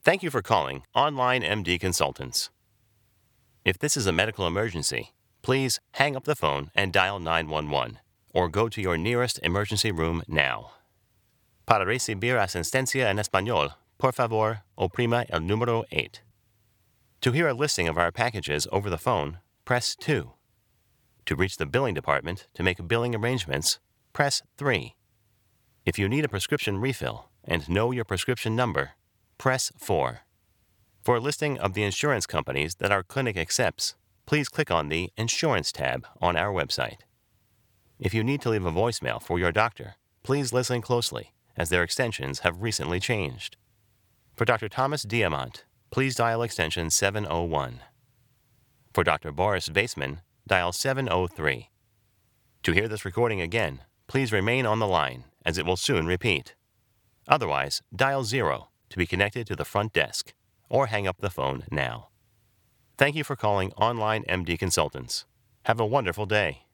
Thank you for calling Online MD Consultants. If this is a medical emergency, please hang up the phone and dial 911 or go to your nearest emergency room now. Para recibir asistencia en español, por favor, oprima el número 8. To hear a listing of our packages over the phone, press 2. To reach the billing department to make billing arrangements, press 3. If you need a prescription refill and know your prescription number, press 4. For a listing of the insurance companies that our clinic accepts, please click on the Insurance tab on our website. If you need to leave a voicemail for your doctor, please listen closely, as their extensions have recently changed. For Dr. Thomas Diamant, please dial extension 701. For Dr. Boris Vaisman, dial 703. To hear this recording again, please remain on the line, as it will soon repeat. Otherwise, dial 0 to be connected to the front desk, or hang up the phone now. Thank you for calling Online MD Consultants. Have a wonderful day.